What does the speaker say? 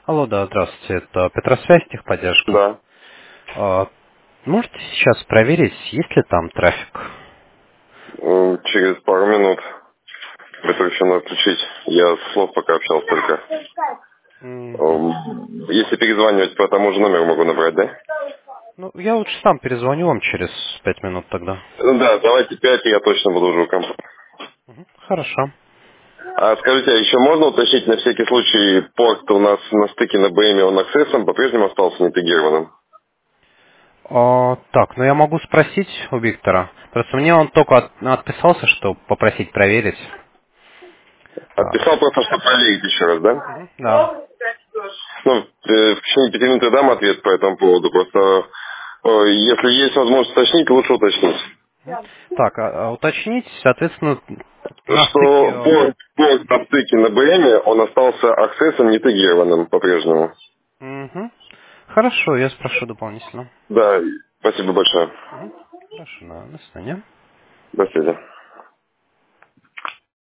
Алло, да, здравствуйте, это Петросвязь, техподдержка. Да. Можете сейчас проверить, есть ли там трафик? Через пару минут. Это еще надо отключить. Я с слов пока общался только. Мгм. Если перезванивать по тому же номеру могу набрать, да? Ну, я лучше сам перезвоню вам через 5 минут тогда. Да, давайте 5, я точно буду уже у компа. Мгм. Хорошо. А скажите, а еще можно уточнить на всякий случай, порт у нас на стыке на БМ он аксессом по-прежнему остался неинтегрированным? Так, ну я могу спросить у Виктора. Просто мне он только отписался, что попросить проверить. А, Отписал просто, что проверить еще раз, да? да. Ну, в течение 5 минут я дам ответ по этому поводу. Просто, если есть возможность уточнить, лучше уточнить. Так, уточнить, соответственно, на стыке... Что порт на стыке на БМ, он остался аксессом неинтегрированным по-прежнему. Мгм. Хорошо, я спрошу дополнительно. Да, спасибо большое. Мгм. Хорошо, до свидания. До связи.